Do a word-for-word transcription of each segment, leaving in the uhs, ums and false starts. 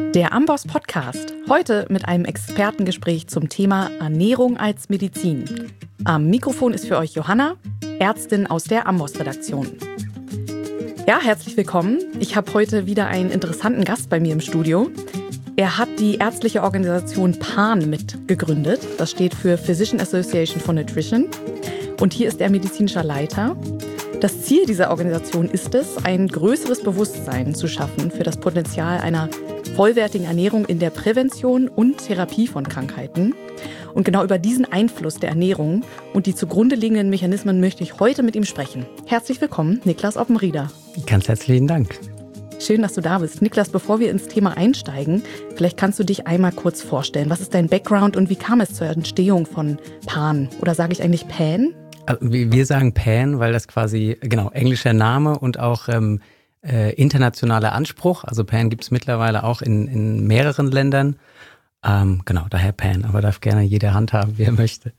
Der Amboss Podcast. Heute mit einem Expertengespräch zum Thema Ernährung als Medizin. Am Mikrofon ist für euch Johanna, Ärztin aus der Amboss-Redaktion. Ja, herzlich willkommen. Ich habe heute wieder einen interessanten Gast bei mir im Studio. Er hat die ärztliche Organisation P A N mitgegründet. Das steht für Physician Association for Nutrition. Und hier ist er medizinischer Leiter. Das Ziel dieser Organisation ist es, ein größeres Bewusstsein zu schaffen für das Potenzial einer vollwertigen Ernährung in der Prävention und Therapie von Krankheiten. Und genau über diesen Einfluss der Ernährung und die zugrunde liegenden Mechanismen möchte ich heute mit ihm sprechen. Herzlich willkommen, Niklas Oppenrieder. Ganz herzlichen Dank. Schön, dass du da bist. Niklas, bevor wir ins Thema einsteigen, vielleicht kannst du dich einmal kurz vorstellen. Was ist dein Background und wie kam es zur Entstehung von P A N? Oder sage ich eigentlich P A N? Wir sagen P A N, weil das quasi, genau, englischer Name und auch ähm, äh, internationaler Anspruch. Also P A N gibt es mittlerweile auch in, in mehreren Ländern. Ähm, genau, daher P A N, aber darf gerne jeder handhaben, wie er möchte.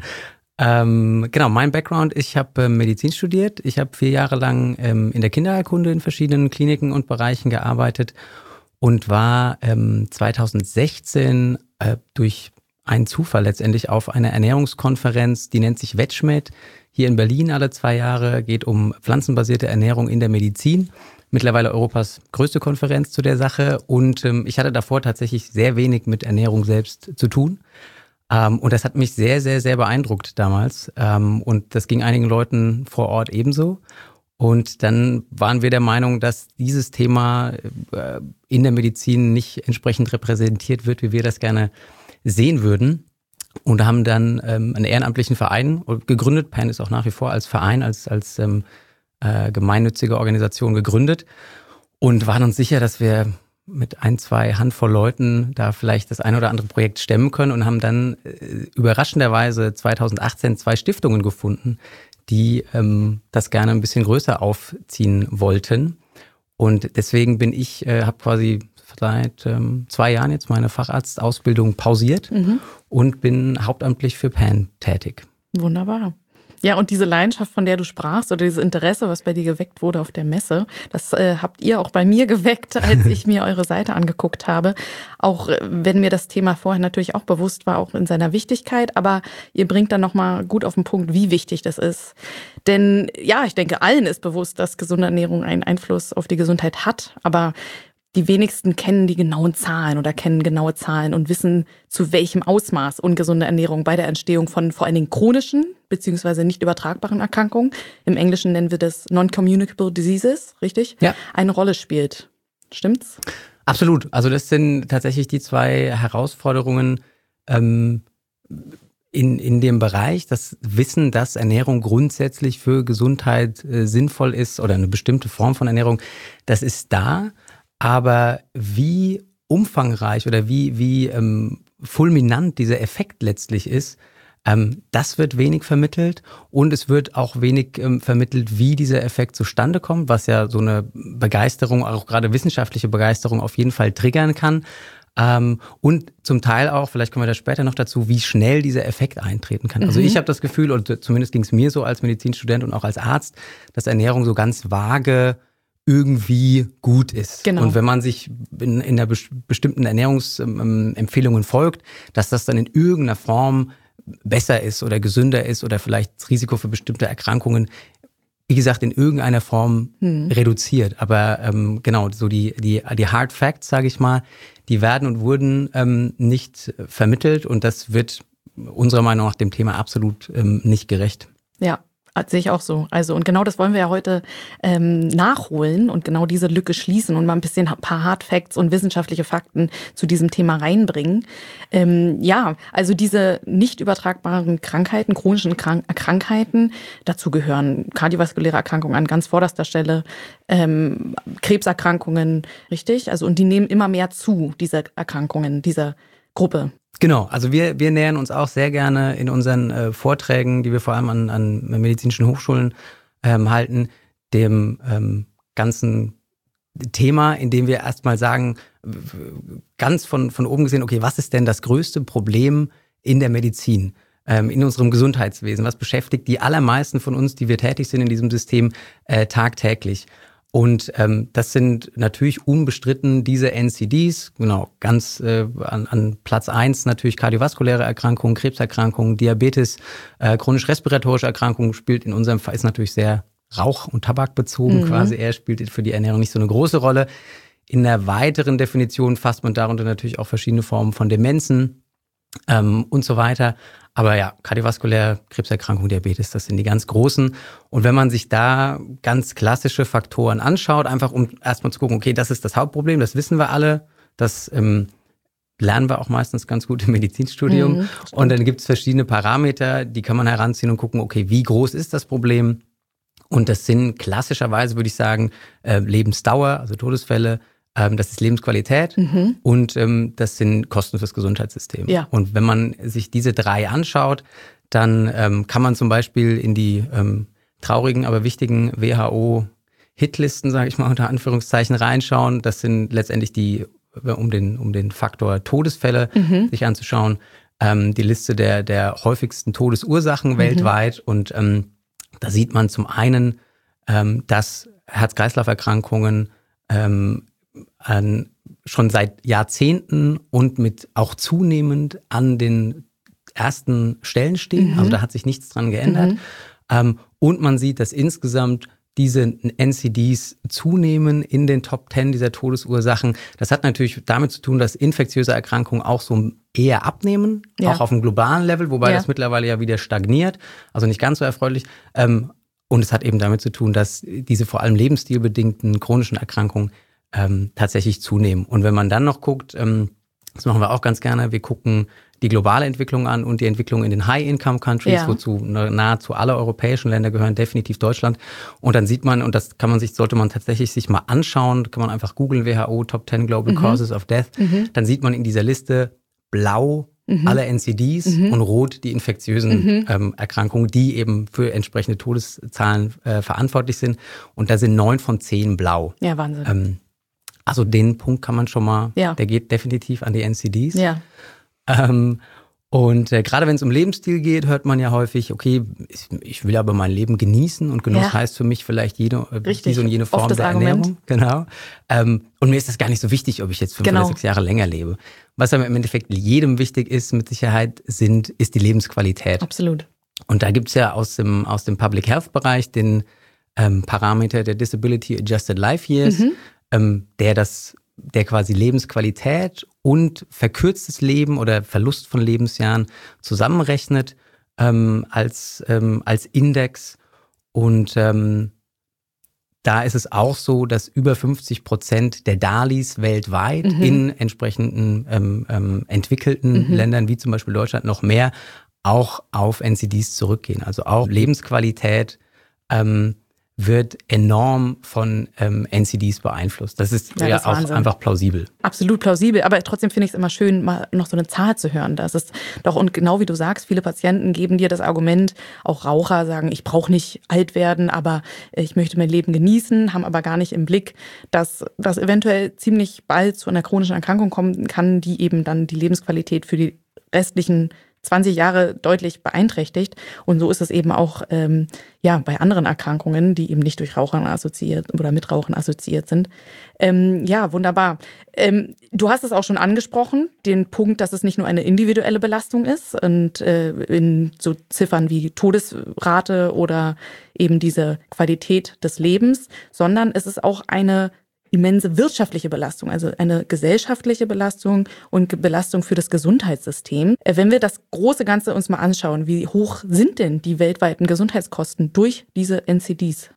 Ähm, genau, mein Background, ich habe äh, Medizin studiert. Ich habe vier Jahre lang ähm, in der Kinderheilkunde in verschiedenen Kliniken und Bereichen gearbeitet und war ähm, zweitausendsechzehn äh, durch einen Zufall letztendlich auf einer Ernährungskonferenz, die nennt sich WetschMed, hier in Berlin alle zwei Jahre, geht um pflanzenbasierte Ernährung in der Medizin. Mittlerweile Europas größte Konferenz zu der Sache und ähm, ich hatte davor tatsächlich sehr wenig mit Ernährung selbst zu tun. Ähm, und das hat mich sehr, sehr, sehr beeindruckt damals. Ähm, und das ging einigen Leuten vor Ort ebenso. Und dann waren wir der Meinung, dass dieses Thema äh, in der Medizin nicht entsprechend repräsentiert wird, wie wir das gerne sehen würden. Und haben dann ähm, einen ehrenamtlichen Verein gegründet. P A N ist auch nach wie vor als Verein, als, als ähm, äh, gemeinnützige Organisation gegründet. Und waren uns sicher, dass wir mit ein, zwei Handvoll Leuten da vielleicht das ein oder andere Projekt stemmen können und haben dann äh, überraschenderweise zweitausendachtzehn zwei Stiftungen gefunden, die ähm, das gerne ein bisschen größer aufziehen wollten. Und deswegen bin ich, äh, habe quasi seit ähm, zwei Jahren jetzt meine Facharztausbildung pausiert mhm. und bin hauptamtlich für P A N tätig. Wunderbar. Ja, und diese Leidenschaft, von der du sprachst, oder dieses Interesse, was bei dir geweckt wurde auf der Messe, das äh, habt ihr auch bei mir geweckt, als ich mir eure Seite angeguckt habe. Auch äh, wenn mir das Thema vorher natürlich auch bewusst war, auch in seiner Wichtigkeit, aber ihr bringt dann nochmal gut auf den Punkt, wie wichtig das ist. Denn ja, ich denke, allen ist bewusst, dass gesunde Ernährung einen Einfluss auf die Gesundheit hat, aber die wenigsten kennen die genauen Zahlen oder kennen genaue Zahlen und wissen, zu welchem Ausmaß ungesunde Ernährung bei der Entstehung von vor allen Dingen chronischen bzw. nicht übertragbaren Erkrankungen, im Englischen nennen wir das Non-Communicable Diseases, richtig? Ja. Eine Rolle spielt. Stimmt's? Absolut. Also das sind tatsächlich die zwei Herausforderungen ähm, in, in dem Bereich. Das Wissen, dass Ernährung grundsätzlich für Gesundheit äh, sinnvoll ist oder eine bestimmte Form von Ernährung, das ist da. Aber wie umfangreich oder wie, wie ähm, fulminant dieser Effekt letztlich ist, ähm, das wird wenig vermittelt und es wird auch wenig ähm, vermittelt, wie dieser Effekt zustande kommt, was ja so eine Begeisterung, auch gerade wissenschaftliche Begeisterung auf jeden Fall triggern kann. Ähm, und zum Teil auch, vielleicht kommen wir da später noch dazu, wie schnell dieser Effekt eintreten kann. Mhm. Also ich habe das Gefühl, und zumindest ging es mir so als Medizinstudent und auch als Arzt, dass Ernährung so ganz vage irgendwie gut ist. Genau. Und wenn man sich in, in einer bes- bestimmten Ernährungsempfehlungen folgt, dass das dann in irgendeiner Form besser ist oder gesünder ist oder vielleicht das Risiko für bestimmte Erkrankungen, wie gesagt, in irgendeiner Form hm. reduziert. Aber ähm, genau, so die, die, die Hard Facts, sage ich mal, die werden und wurden ähm, nicht vermittelt und das wird unserer Meinung nach dem Thema absolut ähm, nicht gerecht. Ja. Sehe ich auch so. Also, und genau das wollen wir ja heute ähm, nachholen und genau diese Lücke schließen und mal ein bisschen ein paar Hard Facts und wissenschaftliche Fakten zu diesem Thema reinbringen. Ähm, ja, also diese nicht übertragbaren Krankheiten, chronischen Krank- Krankheiten, dazu gehören kardiovaskuläre Erkrankungen an ganz vorderster Stelle, ähm, Krebserkrankungen, richtig? Also, und die nehmen immer mehr zu, diese Erkrankungen, dieser Gruppe. Genau, also wir, wir nähern uns auch sehr gerne in unseren äh, Vorträgen, die wir vor allem an, an medizinischen Hochschulen ähm, halten, dem ähm, ganzen Thema, in dem wir erstmal sagen, ganz von, von oben gesehen, okay, was ist denn das größte Problem in der Medizin, ähm, in unserem Gesundheitswesen? Was beschäftigt die allermeisten von uns, die wir tätig sind in diesem System, äh, tagtäglich? Und ähm, das sind natürlich unbestritten diese N C Ds, genau, ganz äh, an, an Platz eins natürlich kardiovaskuläre Erkrankungen, Krebserkrankungen, Diabetes, äh, chronisch-respiratorische Erkrankungen spielt in unserem Fall, ist natürlich sehr Rauch- und Tabakbezogen mhm. quasi, er spielt für die Ernährung nicht so eine große Rolle. In der weiteren Definition fasst man darunter natürlich auch verschiedene Formen von Demenzen ähm, und so weiter. Aber ja, kardiovaskulär, Krebserkrankung, Diabetes, das sind die ganz großen. Und wenn man sich da ganz klassische Faktoren anschaut, einfach um erstmal zu gucken, okay, das ist das Hauptproblem, das wissen wir alle, das ähm, lernen wir auch meistens ganz gut im Medizinstudium. Mhm, und dann gibt es verschiedene Parameter, die kann man heranziehen und gucken, okay, wie groß ist das Problem? Und das sind klassischerweise, würde ich sagen, äh, Lebensdauer, also Todesfälle, das ist Lebensqualität mhm. und ähm, das sind Kosten fürs Gesundheitssystem. Ja. Und wenn man sich diese drei anschaut, dann ähm, kann man zum Beispiel in die ähm, traurigen, aber wichtigen W H O-Hitlisten, sage ich mal unter Anführungszeichen, reinschauen. Das sind letztendlich die, um den, um den Faktor Todesfälle mhm. sich anzuschauen, ähm, die Liste der, der häufigsten Todesursachen mhm. weltweit. Und ähm, da sieht man zum einen, ähm, dass Herz-Kreislauf-Erkrankungen ähm, An, schon seit Jahrzehnten und mit auch zunehmend an den ersten Stellen stehen. Mhm. Also da hat sich nichts dran geändert. Mhm. Ähm, und man sieht, dass insgesamt diese N C Ds zunehmen in den Top Ten dieser Todesursachen. Das hat natürlich damit zu tun, dass infektiöse Erkrankungen auch so eher abnehmen, ja. auch auf einem globalen Level, wobei ja. das mittlerweile ja wieder stagniert, also nicht ganz so erfreulich. Ähm, und es hat eben damit zu tun, dass diese vor allem lebensstilbedingten chronischen Erkrankungen Ähm, tatsächlich zunehmen. Und wenn man dann noch guckt, ähm, das machen wir auch ganz gerne, wir gucken die globale Entwicklung an und die Entwicklung in den High-Income-Countries, ja. wozu nahezu alle europäischen Länder gehören, definitiv Deutschland. Und dann sieht man, und das kann man sich, sollte man tatsächlich sich mal anschauen, kann man einfach googeln, W H O, Top Ten Global mhm. Causes of Death, mhm. dann sieht man in dieser Liste blau mhm. alle N C Ds mhm. und rot die infektiösen mhm. ähm, Erkrankungen, die eben für entsprechende Todeszahlen äh, verantwortlich sind. Und da sind neun von zehn blau. Ja, Wahnsinn. Ähm, Also den Punkt kann man schon mal, ja. der geht definitiv an die N C Ds. Ja. Ähm, und äh, gerade wenn es um Lebensstil geht, hört man ja häufig, okay, ich, ich will aber mein Leben genießen und Genuss ja. heißt für mich vielleicht jede, Richtig. diese und jene Form der Argument. Ernährung. Genau. Ähm, und mir ist das gar nicht so wichtig, ob ich jetzt fünf genau. oder sechs Jahre länger lebe. Was aber im Endeffekt jedem wichtig ist, mit Sicherheit, sind, ist die Lebensqualität. Absolut. Und da gibt's ja aus dem, aus dem Public Health Bereich den ähm, Parameter der Disability Adjusted Life Years, mhm. ähm, der das, der quasi Lebensqualität und verkürztes Leben oder Verlust von Lebensjahren zusammenrechnet ähm, als, ähm, als Index. Und ähm, da ist es auch so, dass über fünfzig Prozent der Dalis weltweit mhm. in entsprechenden ähm, ähm, entwickelten mhm. Ländern wie zum Beispiel Deutschland noch mehr auch auf N C Ds zurückgehen. Also auch Lebensqualität ähm, wird enorm von ähm, N C Ds beeinflusst. Das ist ja, ja das auch Wahnsinn. Einfach plausibel. Absolut plausibel, aber trotzdem finde ich es immer schön, mal noch so eine Zahl zu hören. Das ist doch, und genau wie du sagst, viele Patienten geben dir das Argument, auch Raucher sagen, ich brauche nicht alt werden, aber ich möchte mein Leben genießen, haben aber gar nicht im Blick, dass das eventuell ziemlich bald zu einer chronischen Erkrankung kommen kann, die eben dann die Lebensqualität für die restlichen zwanzig Jahre deutlich beeinträchtigt. Und so ist es eben auch ähm, ja, bei anderen Erkrankungen, die eben nicht durch Rauchen assoziiert oder mit Rauchen assoziiert sind. Ähm, ja, wunderbar. Ähm, du hast es auch schon angesprochen, den Punkt, dass es nicht nur eine individuelle Belastung ist und äh, in so Ziffern wie Todesrate oder eben diese Qualität des Lebens, sondern es ist auch eine immense wirtschaftliche Belastung, also eine gesellschaftliche Belastung und Belastung für das Gesundheitssystem. Wenn wir das große Ganze uns mal anschauen, wie hoch sind denn die weltweiten Gesundheitskosten durch diese N C Ds?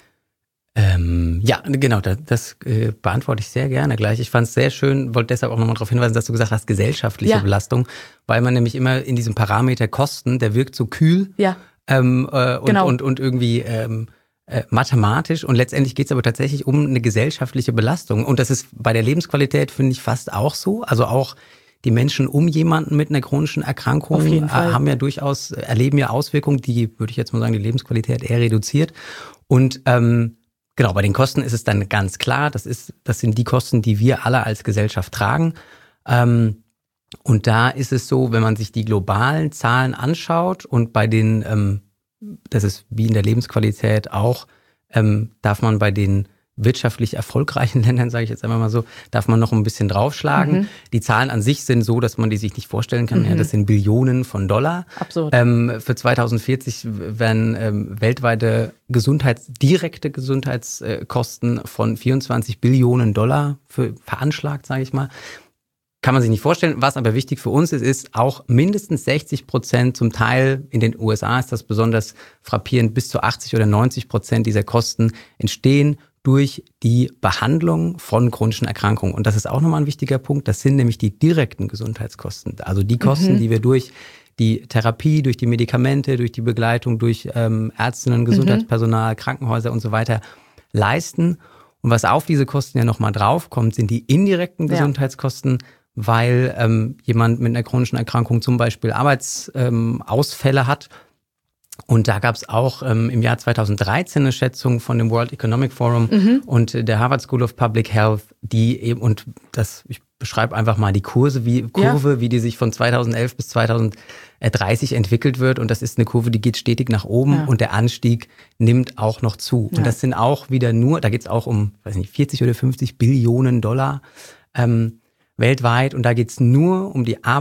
Ähm, ja, genau, das, das äh, beantworte ich sehr gerne gleich. Ich fand es sehr schön, wollte deshalb auch nochmal darauf hinweisen, dass du gesagt hast, gesellschaftliche ja. Belastung, weil man nämlich immer in diesem Parameter Kosten, der wirkt so kühl ja. ähm, äh, und, genau. und, und irgendwie ähm, Äh, mathematisch, und letztendlich geht es aber tatsächlich um eine gesellschaftliche Belastung. Und das ist bei der Lebensqualität, finde ich, fast auch so. Also auch die Menschen um jemanden mit einer chronischen Erkrankung Auf jeden Fall. haben ja durchaus, erleben ja Auswirkungen, die, würde ich jetzt mal sagen, die Lebensqualität eher reduziert. Und ähm, genau, bei den Kosten ist es dann ganz klar, das ist, das sind die Kosten, die wir alle als Gesellschaft tragen. Ähm, und da ist es so, wenn man sich die globalen Zahlen anschaut und bei den ähm, das ist wie in der Lebensqualität auch, ähm, darf man bei den wirtschaftlich erfolgreichen Ländern, sage ich jetzt einmal mal so, darf man noch ein bisschen draufschlagen. Mhm. Die Zahlen an sich sind so, dass man die sich nicht vorstellen kann. Mhm. Ja, das sind Billionen von Dollar. Absurd. Ähm, für zweitausendvierzig werden ähm, weltweite Gesundheits-, direkte Gesundheitskosten von vierundzwanzig Billionen Dollar für, veranschlagt, sage ich mal. Kann man sich nicht vorstellen. Was aber wichtig für uns ist, ist auch mindestens sechzig Prozent, zum Teil in den U S A ist das besonders frappierend, bis zu achtzig oder neunzig Prozent dieser Kosten entstehen durch die Behandlung von chronischen Erkrankungen. Und das ist auch nochmal ein wichtiger Punkt. Das sind nämlich die direkten Gesundheitskosten. Also die Kosten, mhm. die wir durch die Therapie, durch die Medikamente, durch die Begleitung, durch ähm, Ärztinnen, Gesundheitspersonal, mhm. Krankenhäuser und so weiter leisten. Und was auf diese Kosten ja nochmal draufkommt, sind die indirekten ja. Gesundheitskosten, weil ähm, jemand mit einer chronischen Erkrankung zum Beispiel Arbeitsausfälle ähm, hat. Und da gab es auch ähm, im Jahr zweitausenddreizehn eine Schätzung von dem World Economic Forum mhm. und der Harvard School of Public Health, die eben, und das, ich beschreibe einfach mal die Kurse, wie, Kurve, ja. wie die sich von zweitausendelf bis zweitausenddreißig entwickelt wird. Und das ist eine Kurve, die geht stetig nach oben ja. und der Anstieg nimmt auch noch zu. Ja. Und das sind auch wieder nur, da geht es auch um, weiß nicht, vierzig oder fünfzig Billionen Dollar ähm, weltweit. Und da geht es nur um die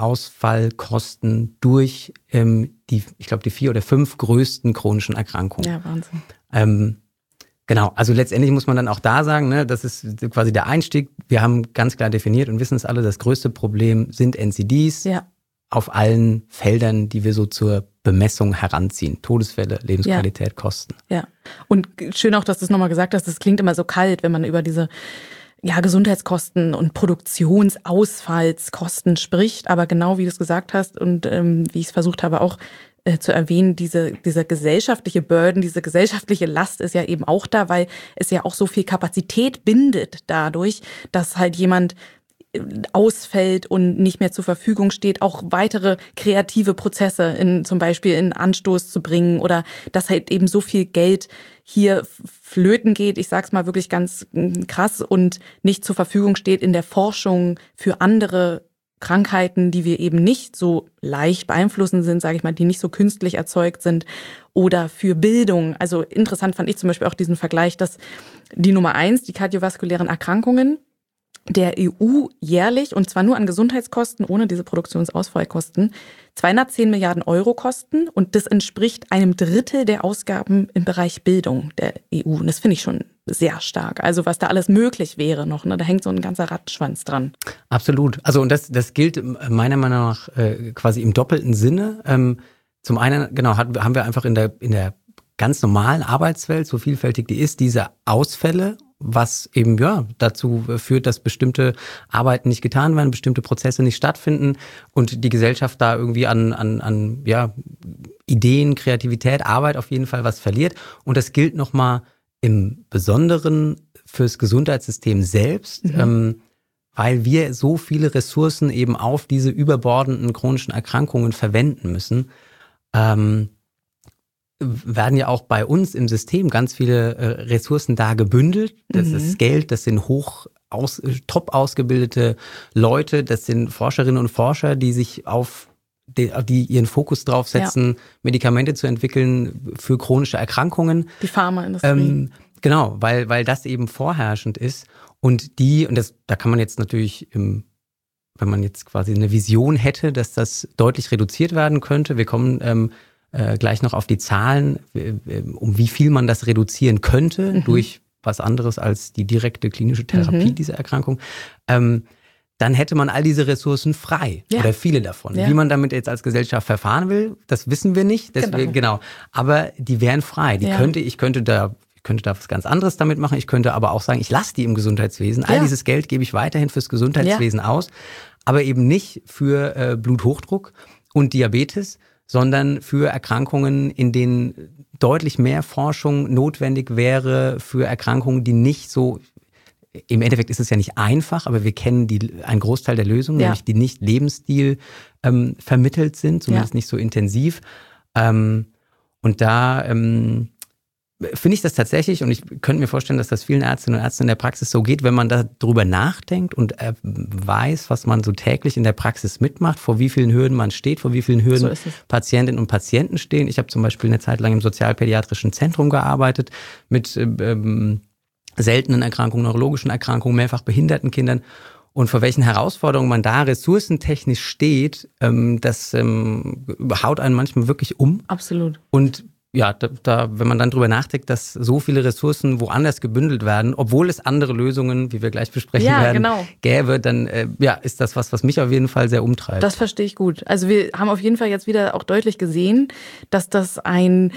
Arbeitsausfallkosten durch ähm, die, ich glaube, die vier oder fünf größten chronischen Erkrankungen. Ja, Wahnsinn. Ähm, genau, also letztendlich muss man dann auch da sagen, ne, das ist quasi der Einstieg. Wir haben ganz klar definiert und wissen es alle, das größte Problem sind N C Ds ja. auf allen Feldern, die wir so zur Bemessung heranziehen. Todesfälle, Lebensqualität, ja. Kosten. Ja, und schön auch, dass du es nochmal gesagt hast, das klingt immer so kalt, wenn man über diese ja, Gesundheitskosten und Produktionsausfallskosten spricht, aber genau wie du es gesagt hast und ähm, wie ich es versucht habe auch äh, zu erwähnen, diese dieser gesellschaftliche Burden, diese gesellschaftliche Last ist ja eben auch da, weil es ja auch so viel Kapazität bindet dadurch, dass halt jemand ausfällt und nicht mehr zur Verfügung steht, auch weitere kreative Prozesse in zum Beispiel in Anstoß zu bringen oder dass halt eben so viel Geld hier flöten geht, ich sag's mal wirklich ganz krass, und nicht zur Verfügung steht in der Forschung für andere Krankheiten, die wir eben nicht so leicht beeinflussen sind, sage ich mal, die nicht so künstlich erzeugt sind, oder für Bildung. Also interessant fand ich zum Beispiel auch diesen Vergleich, dass die Nummer eins, die kardiovaskulären Erkrankungen, der E U jährlich, und zwar nur an Gesundheitskosten, ohne diese Produktionsausfallkosten, zweihundertzehn Milliarden Euro kosten, und das entspricht einem Drittel der Ausgaben im Bereich Bildung der E U. Und das finde ich schon sehr stark. Also was da alles möglich wäre noch, ne? Da hängt so ein ganzer Rattenschwanz dran. Absolut. Also und das, das gilt meiner Meinung nach äh, quasi im doppelten Sinne. Ähm, zum einen, genau, hat, haben wir einfach in der, in der ganz normalen Arbeitswelt, so vielfältig die ist, diese Ausfälle, was eben ja dazu führt, dass bestimmte Arbeiten nicht getan werden, bestimmte Prozesse nicht stattfinden und die Gesellschaft da irgendwie an an an ja Ideen, Kreativität, Arbeit auf jeden Fall was verliert. Und das gilt nochmal im Besonderen fürs Gesundheitssystem selbst, mhm. ähm, weil wir so viele Ressourcen eben auf diese überbordenden chronischen Erkrankungen verwenden müssen. Ähm, werden ja auch bei uns im System ganz viele äh, Ressourcen da gebündelt. Das mhm. ist Geld, das sind hoch aus, top ausgebildete Leute, das sind Forscherinnen und Forscher, die sich auf die, die ihren Fokus drauf setzen, ja. Medikamente zu entwickeln für chronische Erkrankungen. Die Pharmaindustrie. Ähm, genau, weil weil das eben vorherrschend ist. Und die, und das, da kann man jetzt natürlich im wenn man jetzt quasi eine Vision hätte, dass das deutlich reduziert werden könnte. Wir kommen ähm, Äh, gleich noch auf die Zahlen, äh, um wie viel man das reduzieren könnte mhm. durch was anderes als die direkte klinische Therapie mhm. dieser Erkrankung. Ähm, dann hätte man all diese Ressourcen frei ja. oder viele davon. Ja. Wie man damit jetzt als Gesellschaft verfahren will, das wissen wir nicht. Deswegen, genau. genau. Aber die wären frei. Die ja. könnte, ich könnte da Ich könnte da was ganz anderes damit machen. Ich könnte aber auch sagen, ich lasse die im Gesundheitswesen. All ja. dieses Geld gebe ich weiterhin fürs Gesundheitswesen ja. aus, aber eben nicht für äh, Bluthochdruck und Diabetes, sondern für Erkrankungen, in denen deutlich mehr Forschung notwendig wäre, für Erkrankungen, die nicht so, im Endeffekt ist es ja nicht einfach, aber wir kennen die, einen Großteil der Lösungen, ja. nämlich die nicht Lebensstil ähm, vermittelt sind, zumindest ja. nicht so intensiv. Ähm, und da ähm, finde ich das tatsächlich, und ich könnte mir vorstellen, dass das vielen Ärztinnen und Ärzten in der Praxis so geht, wenn man darüber nachdenkt und äh, weiß, was man so täglich in der Praxis mitmacht, vor wie vielen Hürden man steht, vor wie vielen Hürden so Patientinnen und Patienten stehen. Ich habe zum Beispiel eine Zeit lang im sozialpädiatrischen Zentrum gearbeitet mit ähm, seltenen Erkrankungen, neurologischen Erkrankungen, mehrfach behinderten Kindern. Und vor welchen Herausforderungen man da ressourcentechnisch steht, ähm, das ähm, haut einen manchmal wirklich um. Absolut. Und ja, da, da, wenn man dann drüber nachdenkt, dass so viele Ressourcen woanders gebündelt werden, obwohl es andere Lösungen, wie wir gleich besprechen ja, werden, genau. gäbe, dann äh, ja, ist das was, was mich auf jeden Fall sehr umtreibt. Das verstehe ich gut. Also wir haben auf jeden Fall jetzt wieder auch deutlich gesehen, dass das ein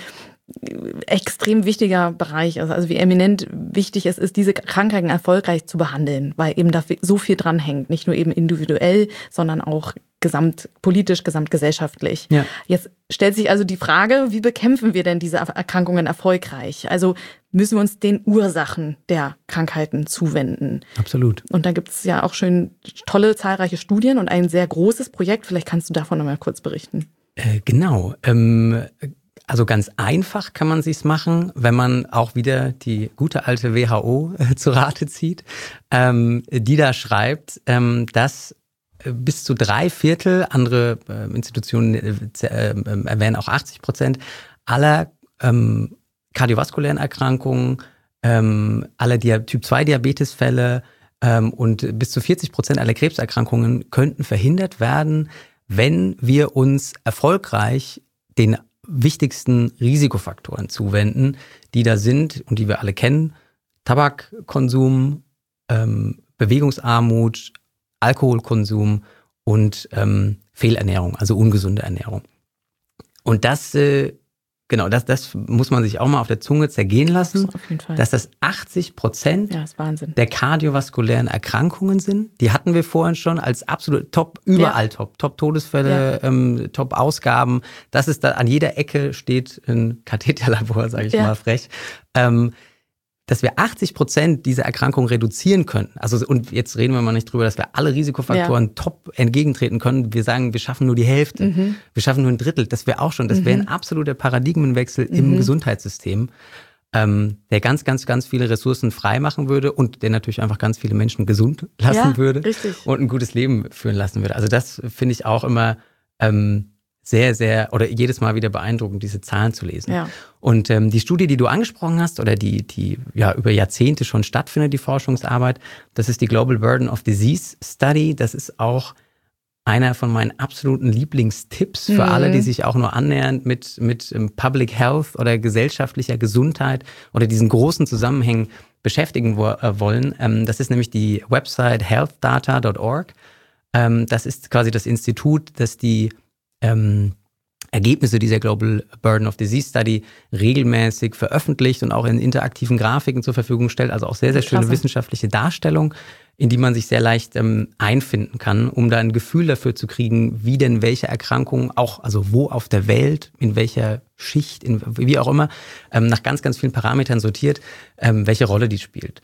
extrem wichtiger Bereich ist, also wie eminent wichtig es ist, diese Krankheiten erfolgreich zu behandeln, weil eben da so viel dran hängt, nicht nur eben individuell, sondern auch gesamtpolitisch, gesamtgesellschaftlich. Ja. Jetzt stellt sich also die Frage, wie bekämpfen wir denn diese Erkrankungen erfolgreich? Also müssen wir uns den Ursachen der Krankheiten zuwenden. Absolut. Und da gibt es ja auch schön tolle, zahlreiche Studien und ein sehr großes Projekt. Vielleicht kannst du davon nochmal kurz berichten. Äh, genau. Ähm Also ganz einfach kann man sich's machen, wenn man auch wieder die gute alte W H O äh, zu Rate zieht, ähm, die da schreibt, ähm, dass bis zu drei Viertel, andere äh, Institutionen äh, äh, erwähnen auch achtzig Prozent, aller ähm, kardiovaskulären Erkrankungen, ähm, aller Dia- Typ zwei Diabetesfälle ähm, und bis zu vierzig Prozent aller Krebserkrankungen könnten verhindert werden, wenn wir uns erfolgreich den wichtigsten Risikofaktoren zuwenden, die da sind und die wir alle kennen: Tabakkonsum, ähm, Bewegungsarmut, Alkoholkonsum und ähm, Fehlernährung, also ungesunde Ernährung. Und das, äh, genau, das, das muss man sich auch mal auf der Zunge zergehen lassen, auf jeden Fall. Dass das achtzig Prozent ja, ist Wahnsinn. der kardiovaskulären Erkrankungen sind. Die hatten wir vorhin schon als absolut top, überall ja. top. Top-Todesfälle, ja. ähm, Top-Ausgaben. Das ist da, an jeder Ecke steht ein Katheterlabor, sage ich ja. mal frech. Ähm, dass wir achtzig Prozent dieser Erkrankung reduzieren könnten. Also, und jetzt reden wir mal nicht drüber, dass wir alle Risikofaktoren ja. top entgegentreten können. Wir sagen, wir schaffen nur die Hälfte. Mhm. Wir schaffen nur ein Drittel. Das wäre auch schon, das wäre ein absoluter Paradigmenwechsel mhm. im Gesundheitssystem, ähm, der ganz, ganz, ganz viele Ressourcen freimachen würde und der natürlich einfach ganz viele Menschen gesund lassen ja, würde richtig. Und ein gutes Leben führen lassen würde. Also das finde ich auch immer ähm, sehr, sehr, oder jedes Mal wieder beeindruckend, diese Zahlen zu lesen. Ja. Und ähm, die Studie, die du angesprochen hast, oder die, die ja über Jahrzehnte schon stattfindet, die Forschungsarbeit, das ist die Global Burden of Disease Study. Das ist auch einer von meinen absoluten Lieblingstipps für mhm. alle, die sich auch nur annähernd mit, mit Public Health oder gesellschaftlicher Gesundheit oder diesen großen Zusammenhängen beschäftigen wo, äh, wollen. Ähm, das ist nämlich die Website health data dot org. Ähm, das ist quasi das Institut, das die Ähm, Ergebnisse dieser Global Burden of Disease Study regelmäßig veröffentlicht und auch in interaktiven Grafiken zur Verfügung stellt. Also auch sehr, sehr schöne Klasse. wissenschaftliche Darstellung, in die man sich sehr leicht ähm, einfinden kann, um da ein Gefühl dafür zu kriegen, wie denn welche Erkrankungen auch, also wo auf der Welt, in welcher Schicht, in, wie auch immer, ähm, nach ganz, ganz vielen Parametern sortiert, ähm, welche Rolle die spielt.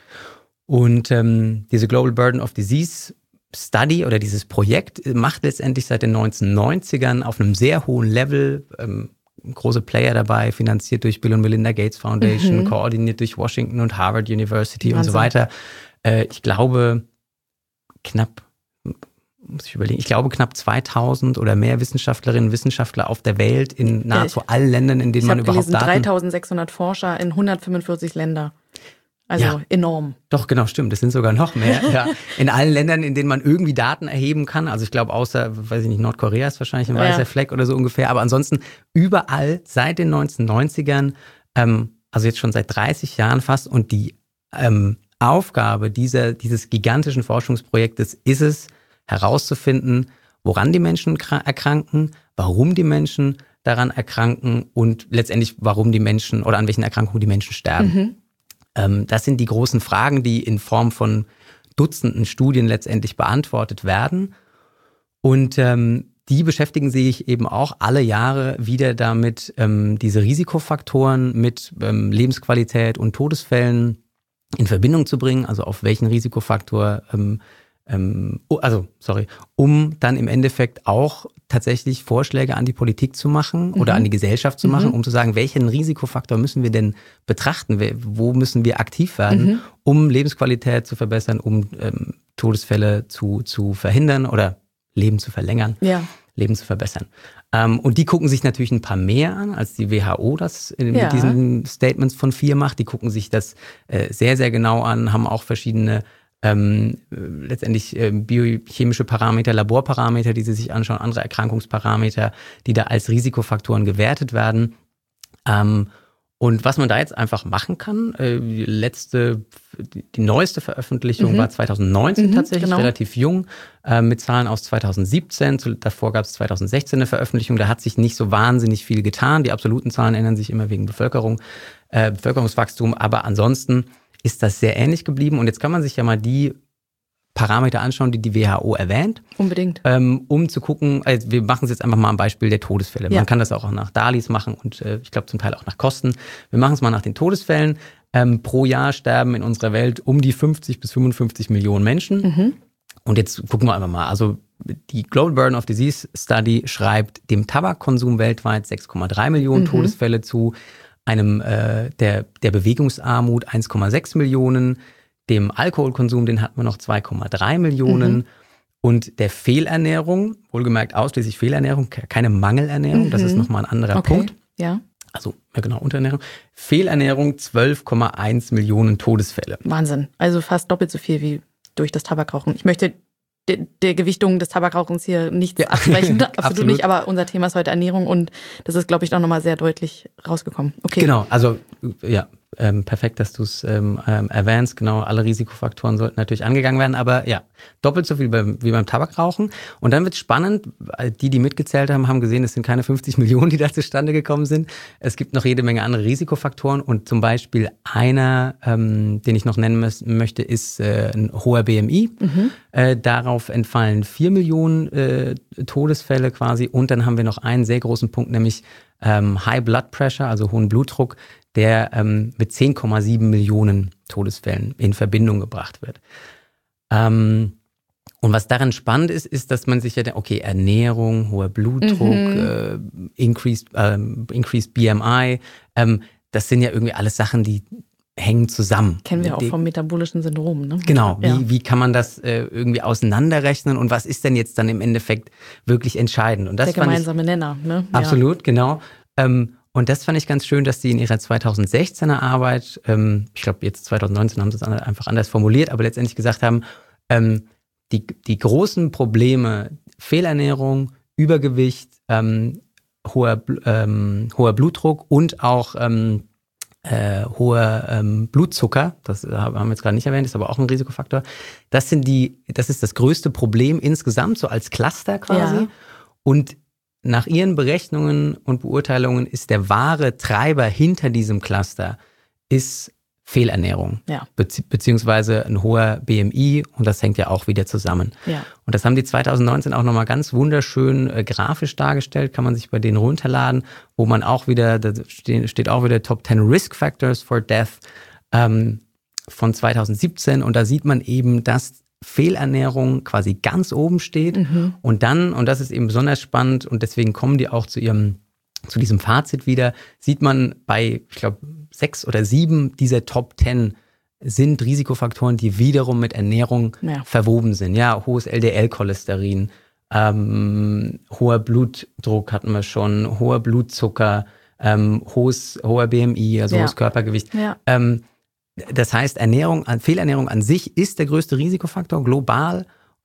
Und ähm, diese Global Burden of Disease Study oder dieses Projekt macht letztendlich seit den neunzehnhundertneunzigern auf einem sehr hohen Level, ähm, große Player dabei, finanziert durch Bill und Melinda Gates Foundation, mhm. koordiniert durch Washington und Harvard University Wahnsinn. Und so weiter. Äh, ich glaube, knapp, muss ich überlegen, ich glaube knapp zweitausend oder mehr Wissenschaftlerinnen und Wissenschaftler auf der Welt in nahezu ja, ich, allen Ländern, in denen man überhaupt gelesen, Daten... dreitausendsechshundert Forscher in hundertfünfundvierzig Länder. Also ja, enorm. Doch, genau, stimmt. Das sind sogar noch mehr. Ja. In allen Ländern, in denen man irgendwie Daten erheben kann. Also ich glaube, außer, weiß ich nicht, Nordkorea ist wahrscheinlich ein weißer ja. Fleck oder so ungefähr. Aber ansonsten überall seit den neunzehnhundertneunzigern, ähm, also jetzt schon seit dreißig Jahren fast. Und die ähm, Aufgabe dieser, dieses gigantischen Forschungsprojektes ist es, herauszufinden, woran die Menschen erkranken, warum die Menschen daran erkranken und letztendlich, warum die Menschen oder an welchen Erkrankungen die Menschen sterben. Mhm. Das sind die großen Fragen, die in Form von Dutzenden Studien letztendlich beantwortet werden. Und ähm, die beschäftigen sich eben auch alle Jahre wieder damit, ähm, diese Risikofaktoren mit ähm, Lebensqualität und Todesfällen in Verbindung zu bringen. Also auf welchen Risikofaktor, ähm, ähm, also sorry, um dann im Endeffekt auch tatsächlich Vorschläge an die Politik zu machen oder mhm. an die Gesellschaft zu machen, mhm. um zu sagen, welchen Risikofaktor müssen wir denn betrachten, wo müssen wir aktiv werden, mhm. um Lebensqualität zu verbessern, um ähm, Todesfälle zu, zu verhindern oder Leben zu verlängern, ja. Leben zu verbessern. Ähm, und die gucken sich natürlich ein paar mehr an, als die W H O das in, Ja. mit diesen Statements von vier macht. Die gucken sich das äh, sehr, sehr genau an, haben auch verschiedene ähm, letztendlich äh, biochemische Parameter, Laborparameter, die sie sich anschauen, andere Erkrankungsparameter, die da als Risikofaktoren gewertet werden. Ähm, Und was man da jetzt einfach machen kann, äh, die letzte, die, die neueste Veröffentlichung mhm. war zwanzig neunzehn mhm, tatsächlich, genau. relativ jung, äh, mit Zahlen aus zwanzig siebzehn. Zu, davor gab es zwanzig sechzehn eine Veröffentlichung, da hat sich nicht so wahnsinnig viel getan. Die absoluten Zahlen ändern sich immer wegen Bevölkerung, äh, Bevölkerungswachstum, aber ansonsten ist das sehr ähnlich geblieben. Und jetzt kann man sich ja mal die Parameter anschauen, die die W H O erwähnt. Unbedingt. Ähm, um zu gucken, also wir machen es jetzt einfach mal am Beispiel der Todesfälle. Ja. Man kann das auch nach D A L Is machen und äh, ich glaube zum Teil auch nach Kosten. Wir machen es mal nach den Todesfällen. Ähm, pro Jahr sterben in unserer Welt um die fünfzig bis fünfundfünfzig Millionen Menschen. Mhm. Und jetzt gucken wir einfach mal. Also die Global Burden of Disease Study schreibt dem Tabakkonsum weltweit sechs Komma drei Millionen mhm. Todesfälle zu, einem äh, der, der Bewegungsarmut eins Komma sechs Millionen, dem Alkoholkonsum, den hatten wir noch zwei Komma drei Millionen mhm. und der Fehlernährung, wohlgemerkt ausschließlich Fehlernährung, keine Mangelernährung, mhm. das ist nochmal ein anderer okay. Punkt. Ja. Also, ja genau, Unterernährung. Fehlernährung zwölf Komma eins Millionen Todesfälle. Wahnsinn, also fast doppelt so viel wie durch das Tabakrauchen. Ich möchte der, der Gewichtung des Tabakrauchens hier nichts ja. absprechen, absolut, absolut nicht, aber unser Thema ist heute Ernährung und das ist, glaube ich, auch nochmal sehr deutlich rausgekommen. Okay. Genau, also ja, ähm, perfekt, dass du es ähm, ähm, erwähnst. Genau, alle Risikofaktoren sollten natürlich angegangen werden, aber ja, doppelt so viel beim, wie beim Tabakrauchen. Und dann wird es spannend, die, die mitgezählt haben, haben gesehen, es sind keine fünfzig Millionen, die da zustande gekommen sind. Es gibt noch jede Menge andere Risikofaktoren und zum Beispiel einer, ähm, den ich noch nennen mö- möchte, ist äh, ein hoher B M I. Mhm. Äh, darauf entfallen vier Millionen äh, Todesfälle quasi. Und dann haben wir noch einen sehr großen Punkt, nämlich ähm, High Blood Pressure, also hohen Blutdruck, der ähm, mit zehn Komma sieben Millionen Todesfällen in Verbindung gebracht wird. Ähm, und was daran spannend ist, ist, dass man sich ja, okay, Ernährung, hoher Blutdruck, mhm. äh, increased, äh, increased B M I, ähm, das sind ja irgendwie alles Sachen, die hängen zusammen. Kennen wir auch vom metabolischen Syndrom, ne? Genau, ja. wie, wie kann man das äh, irgendwie auseinanderrechnen und was ist denn jetzt dann im Endeffekt wirklich entscheidend? Und das der gemeinsame ich, Nenner, ne? Absolut, ja. genau. Ähm, Und das fand ich ganz schön, dass die in ihrer zwanzig sechzehner Arbeit, ähm, ich glaube jetzt zwanzig neunzehn haben sie es einfach anders formuliert, aber letztendlich gesagt haben, ähm, die, die großen Probleme, Fehlernährung, Übergewicht, ähm, hoher, ähm, hoher Blutdruck und auch ähm, äh, hoher ähm, Blutzucker, das haben wir jetzt gerade nicht erwähnt, ist aber auch ein Risikofaktor. Das sind die, das ist das größte Problem insgesamt, so als Cluster quasi. Ja. Und nach ihren Berechnungen und Beurteilungen ist der wahre Treiber hinter diesem Cluster ist Fehlernährung, ja. Bezie- beziehungsweise ein hoher B M I und das hängt ja auch wieder zusammen. Ja. Und das haben die zwanzig neunzehn auch nochmal ganz wunderschön äh, grafisch dargestellt, kann man sich bei denen runterladen, wo man auch wieder, da steht, steht auch wieder Top zehn Risk Factors for Death ähm, von zwanzig siebzehn und da sieht man eben, dass Fehlernährung quasi ganz oben steht mhm. und dann, und das ist eben besonders spannend und deswegen kommen die auch zu ihrem, zu diesem Fazit wieder, sieht man bei, ich glaube, sechs oder sieben dieser Top zehn sind Risikofaktoren, die wiederum mit Ernährung ja. verwoben sind. Ja, hohes L D L-Cholesterin, ähm, hoher Blutdruck hatten wir schon, hoher Blutzucker, ähm, hohes, hoher B M I, also ja. hohes Körpergewicht. Ja. Ähm, Das heißt, Ernährung, Fehlernährung an sich ist der größte Risikofaktor global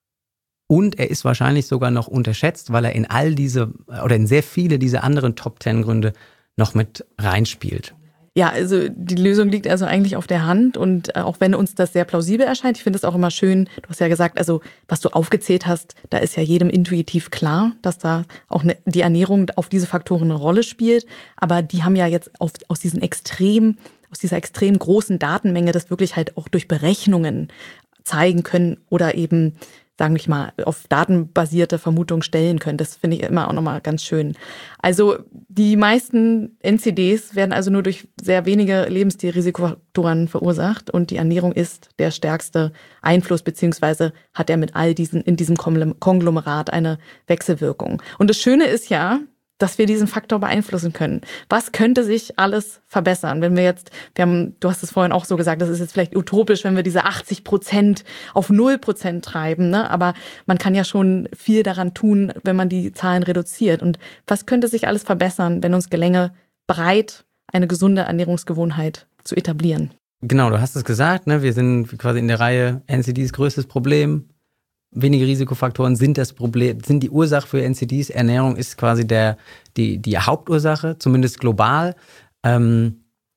und er ist wahrscheinlich sogar noch unterschätzt, weil er in all diese oder in sehr viele dieser anderen Top zehn Gründe noch mit reinspielt. Ja, also die Lösung liegt also eigentlich auf der Hand und auch wenn uns das sehr plausibel erscheint, ich finde es auch immer schön, du hast ja gesagt, also was du aufgezählt hast, da ist ja jedem intuitiv klar, dass da auch eine, die Ernährung auf diese Faktoren eine Rolle spielt, aber die haben ja jetzt auf, aus diesen extrem aus dieser extrem großen Datenmenge das wirklich halt auch durch Berechnungen zeigen können oder eben, sagen wir mal, auf datenbasierte Vermutungen stellen können. Das finde ich immer auch nochmal ganz schön. Also die meisten N C Ds werden also nur durch sehr wenige Lebensstilrisikofaktoren verursacht und die Ernährung ist der stärkste Einfluss, beziehungsweise hat er mit all diesen, in diesem Konglomerat eine Wechselwirkung. Und das Schöne ist ja, dass wir diesen Faktor beeinflussen können. Was könnte sich alles verbessern, wenn wir jetzt, wir haben, du hast es vorhin auch so gesagt, das ist jetzt vielleicht utopisch, wenn wir diese achtzig Prozent auf null Prozent treiben, ne? Aber man kann ja schon viel daran tun, wenn man die Zahlen reduziert. Und was könnte sich alles verbessern, wenn uns gelänge, breit eine gesunde Ernährungsgewohnheit zu etablieren? Genau, du hast es gesagt, ne? Wir sind quasi in der Reihe N C Ds größtes Problem. Wenige Risikofaktoren sind das Problem, sind die Ursache für N C Ds. Ernährung ist quasi der, die, die Hauptursache, zumindest global. Ähm,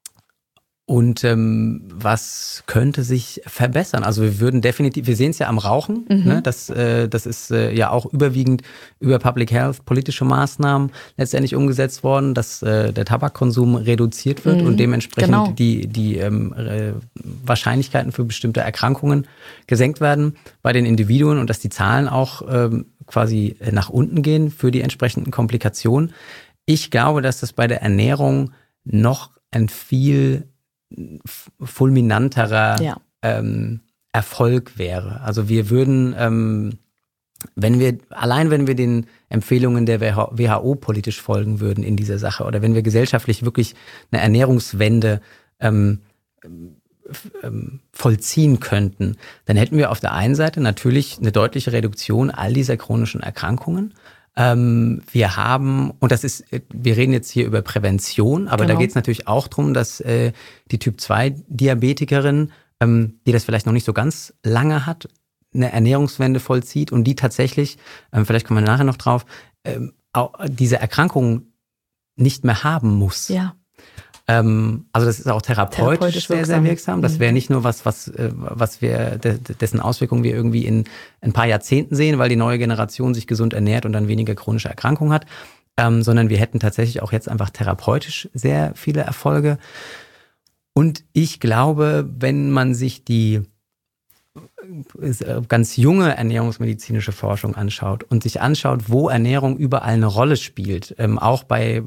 und ähm, was könnte sich verbessern? Also wir würden definitiv, wir sehen es ja am Rauchen, mhm. ne? das, äh, das ist äh, ja auch überwiegend über Public Health, politische Maßnahmen letztendlich umgesetzt worden, dass äh, der Tabakkonsum reduziert wird mhm. und dementsprechend genau. die, die ähm, äh, Wahrscheinlichkeiten für bestimmte Erkrankungen gesenkt werden bei den Individuen und dass die Zahlen auch ähm, quasi nach unten gehen für die entsprechenden Komplikationen. Ich glaube, dass das bei der Ernährung noch ein viel fulminanterer ja. ähm, Erfolg wäre. Also wir würden, ähm, wenn wir, allein wenn wir den Empfehlungen der W H O politisch folgen würden in dieser Sache oder wenn wir gesellschaftlich wirklich eine Ernährungswende ähm, ähm, vollziehen könnten, dann hätten wir auf der einen Seite natürlich eine deutliche Reduktion all dieser chronischen Erkrankungen. Ähm, wir haben, und das ist, wir reden jetzt hier über Prävention, aber genau. da geht es natürlich auch darum, dass äh, die Typ zwei Diabetikerin, ähm, die das vielleicht noch nicht so ganz lange hat, eine Ernährungswende vollzieht und die tatsächlich, ähm, vielleicht kommen wir nachher noch drauf, ähm, auch diese Erkrankung nicht mehr haben muss. Ja. Ähm, also das ist auch therapeutisch, therapeutisch sehr, sehr wirksam. Das wäre nicht nur was, was, was wir, dessen Auswirkungen wir irgendwie in ein paar Jahrzehnten sehen, weil die neue Generation sich gesund ernährt und dann weniger chronische Erkrankungen hat, ähm, sondern wir hätten tatsächlich auch jetzt einfach therapeutisch sehr viele Erfolge. Und ich glaube, wenn man sich die ganz junge ernährungsmedizinische Forschung anschaut und sich anschaut, wo Ernährung überall eine Rolle spielt, ähm, auch bei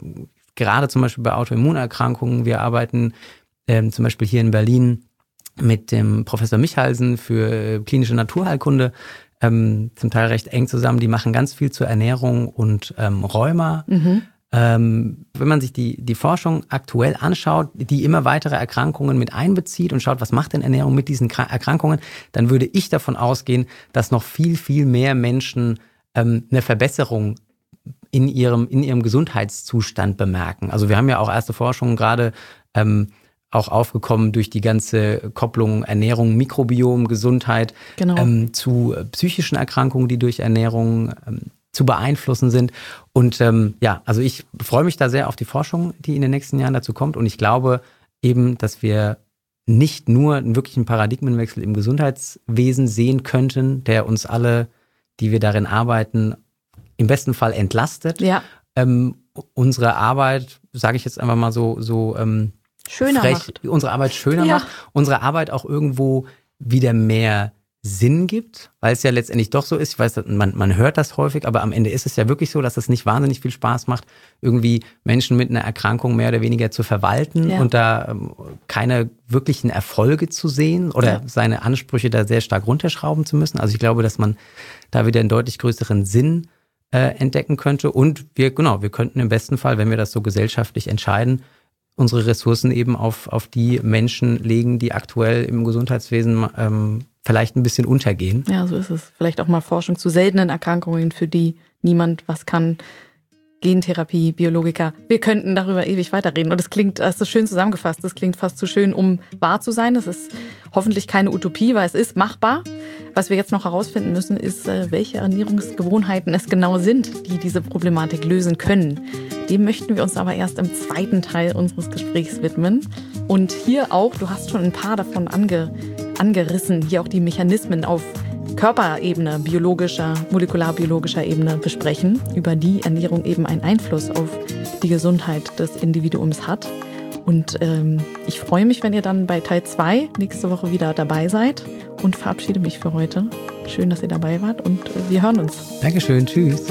gerade zum Beispiel bei Autoimmunerkrankungen. Wir arbeiten ähm, zum Beispiel hier in Berlin mit dem Professor Michalsen für klinische Naturheilkunde ähm, zum Teil recht eng zusammen. Die machen ganz viel zur Ernährung und ähm, Rheuma. Mhm. Ähm, wenn man sich die, die Forschung aktuell anschaut, die immer weitere Erkrankungen mit einbezieht und schaut, was macht denn Ernährung mit diesen Erkrankungen, dann würde ich davon ausgehen, dass noch viel, viel mehr Menschen ähm, eine Verbesserung in ihrem, in ihrem Gesundheitszustand bemerken. Also wir haben ja auch erste Forschungen gerade ähm, auch aufgekommen durch die ganze Kopplung Ernährung, Mikrobiom, Gesundheit genau. ähm, zu psychischen Erkrankungen, die durch Ernährung ähm, zu beeinflussen sind. Und ähm, ja, also ich freue mich da sehr auf die Forschung, die in den nächsten Jahren dazu kommt. Und ich glaube eben, dass wir nicht nur einen wirklichen Paradigmenwechsel im Gesundheitswesen sehen könnten, der uns alle, die wir darin arbeiten, im besten Fall entlastet. Ja. Ähm, unsere Arbeit, sage ich jetzt einfach mal so, so ähm, schöner frech, macht. Unsere Arbeit schöner ja. macht, unsere Arbeit auch irgendwo wieder mehr Sinn gibt, weil es ja letztendlich doch so ist, ich weiß, man, man hört das häufig, aber am Ende ist es ja wirklich so, dass es nicht wahnsinnig viel Spaß macht, irgendwie Menschen mit einer Erkrankung mehr oder weniger zu verwalten ja. und da ähm, keine wirklichen Erfolge zu sehen oder ja. seine Ansprüche da sehr stark runterschrauben zu müssen. Also ich glaube, dass man da wieder einen deutlich größeren Sinn äh, entdecken könnte und wir, genau, wir könnten im besten Fall, wenn wir das so gesellschaftlich entscheiden, unsere Ressourcen eben auf, auf die Menschen legen, die aktuell im Gesundheitswesen ähm, vielleicht ein bisschen untergehen. Ja, so ist es. Vielleicht auch mal Forschung zu seltenen Erkrankungen, für die niemand was kann. Gentherapie, Biologiker. Wir könnten darüber ewig weiterreden. Und das klingt, das ist schön zusammengefasst, das klingt fast zu schön, um wahr zu sein. Das ist hoffentlich keine Utopie, weil es ist machbar. Was wir jetzt noch herausfinden müssen, ist, welche Ernährungsgewohnheiten es genau sind, die diese Problematik lösen können. Dem möchten wir uns aber erst im zweiten Teil unseres Gesprächs widmen. Und hier auch, du hast schon ein paar davon ange, angerissen, hier auch die Mechanismen auf Körperebene, biologischer, molekularbiologischer Ebene besprechen, über die Ernährung eben einen Einfluss auf die Gesundheit des Individuums hat. Und ähm, ich freue mich, wenn ihr dann bei Teil zwei nächste Woche wieder dabei seid und verabschiede mich für heute. Schön, dass ihr dabei wart und äh, wir hören uns. Dankeschön, tschüss.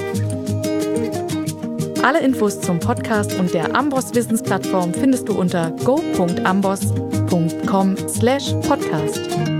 Alle Infos zum Podcast und der Amboss Wissensplattform findest du unter go punkt amboss punkt com slash podcast.